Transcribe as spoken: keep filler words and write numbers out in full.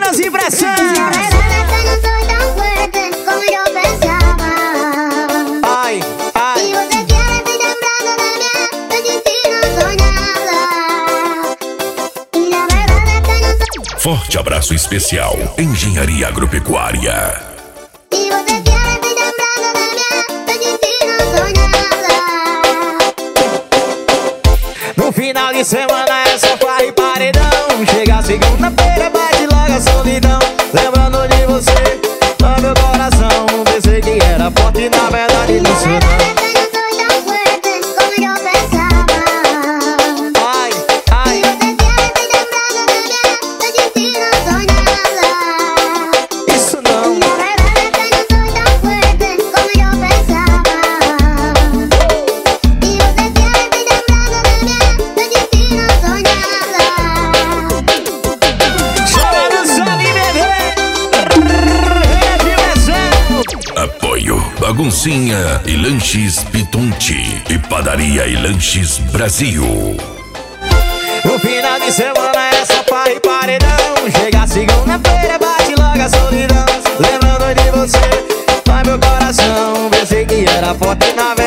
Panela e pressão. La verdad es que no soy tan fuerte como yo pensaba. Ai, ai. Y vos te quieres y temblando de miedo, de sin ti no soy nada. Y la verdad es que no soy. Forte abraço especial, Engenharia Agropecuária. Y vos te quieres y temblando de miedo, de sin ti no soy nada. No final de semana é só farra e paredão. Chega segunda-feira, bate logo a solidão. Lembrando de você, no meu coração. Pensei que era forte, na verdade não sou não. Ai, ai. Isso não. Apoio Baguncinha e Lanches Pitonti e Padaria e Lanches Brasil. No final de semana é só farra e paredão. Chega segunda-feira, bate logo a solidão. Lembrando de você, vai meu coração. Pensei que era forte, na verdade